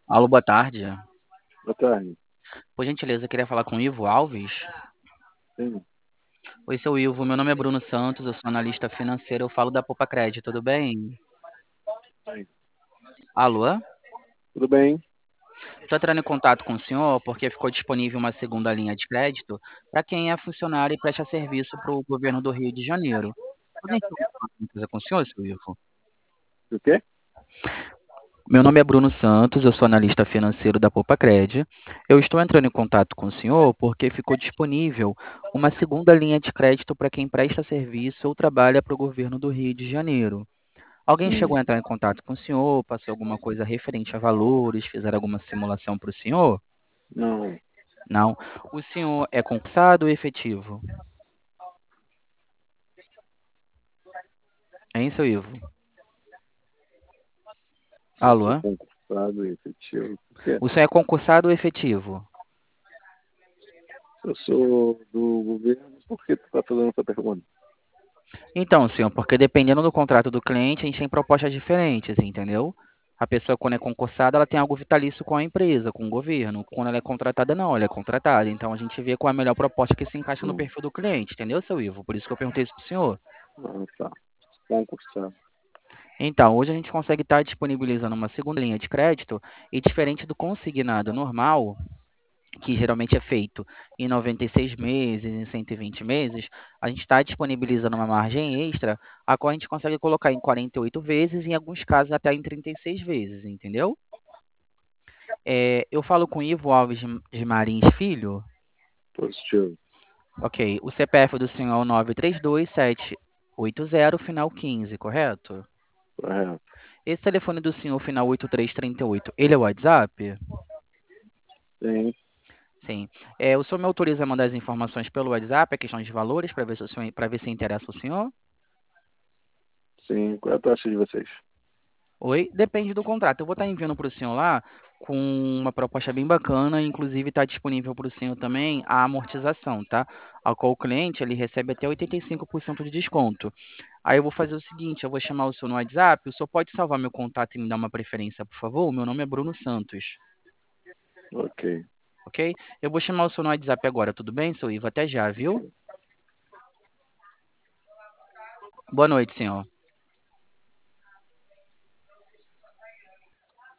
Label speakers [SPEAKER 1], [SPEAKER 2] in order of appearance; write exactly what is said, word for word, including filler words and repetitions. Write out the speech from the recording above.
[SPEAKER 1] Alô, boa tarde.
[SPEAKER 2] Boa tarde.
[SPEAKER 1] Por gentileza, eu queria falar com o Ivo Alves.
[SPEAKER 2] Sim,
[SPEAKER 1] Oi, seu Ivo, meu nome é Bruno Santos, eu sou analista financeiro, eu falo da Poupa Crédito, tudo bem?
[SPEAKER 2] sim.
[SPEAKER 1] Alô?
[SPEAKER 2] Tudo bem?
[SPEAKER 1] Estou entrando em contato com o senhor porque ficou disponível uma segunda linha de crédito para quem é funcionário e presta serviço para o governo do Rio de Janeiro. Podem ter alguma coisa com o senhor, seu Ivo?
[SPEAKER 2] O quê?
[SPEAKER 1] Meu nome é Bruno Santos, eu sou analista financeiro da Poupa Cred. Eu estou entrando em contato com o senhor porque ficou disponível uma segunda linha de crédito para quem presta serviço ou trabalha para o governo do Rio de Janeiro. Alguém chegou
[SPEAKER 2] Hum,
[SPEAKER 1] a entrar em contato com o senhor, passou alguma coisa referente a valores, fizeram alguma simulação para o senhor?
[SPEAKER 2] não.
[SPEAKER 1] Não. O senhor é concursado ou efetivo? Hein, seu Ivo?
[SPEAKER 2] Eu sou
[SPEAKER 1] Alô?
[SPEAKER 2] concursado e efetivo. Por quê?
[SPEAKER 1] O senhor é concursado ou efetivo?
[SPEAKER 2] Eu sou do governo. Por que tu está fazendo essa pergunta?
[SPEAKER 1] Então, senhor, porque dependendo do contrato do cliente, a gente tem propostas diferentes, entendeu? A pessoa, quando é concursada, ela tem algo vitalício com a empresa, com o governo. Quando ela é contratada, não, ela é contratada. Então, a gente vê qual é a melhor proposta que se encaixa no
[SPEAKER 2] Hum,
[SPEAKER 1] perfil do cliente, entendeu, seu Ivo? Por isso que eu perguntei isso para o senhor.
[SPEAKER 2] ah, tá. Concursado.
[SPEAKER 1] Então, hoje a gente consegue estar disponibilizando uma segunda linha de crédito e diferente do consignado normal, que geralmente é feito em noventa e seis meses, em cento e vinte meses, a gente está disponibilizando uma margem extra, a qual a gente consegue colocar em quarenta e oito vezes, em alguns casos até em trinta e seis vezes, entendeu? É, eu falo com Ivo Alves de de Marins Filho.
[SPEAKER 2] Positivo.
[SPEAKER 1] Ok, o C P F do senhor é o nove três dois sete oito zero, final quinze, correto?
[SPEAKER 2] Correto.
[SPEAKER 1] Esse telefone do senhor, final oito três três oito, ele é o WhatsApp?
[SPEAKER 2] Sim,
[SPEAKER 1] Sim. É, o senhor me autoriza a mandar as informações pelo WhatsApp, a questão de valores, para ver se o senhor, para ver se interessa o senhor?
[SPEAKER 2] sim. Qual é a taxa de vocês?
[SPEAKER 1] Oi? Depende do contrato. Eu vou estar enviando para o senhor lá com uma proposta bem bacana, inclusive está disponível para o senhor também a amortização, tá? A qual o cliente ele recebe até oitenta e cinco por cento de desconto. Aí eu vou fazer o seguinte, eu vou chamar o senhor no WhatsApp, o senhor pode salvar meu contato e me dar uma preferência, por favor? Meu nome é Bruno Santos,
[SPEAKER 2] Ok.
[SPEAKER 1] ok? Eu vou chamar o senhor no WhatsApp agora, tudo bem, seu Ivo? Até já, viu?
[SPEAKER 2] Ok.
[SPEAKER 1] Boa noite, senhor.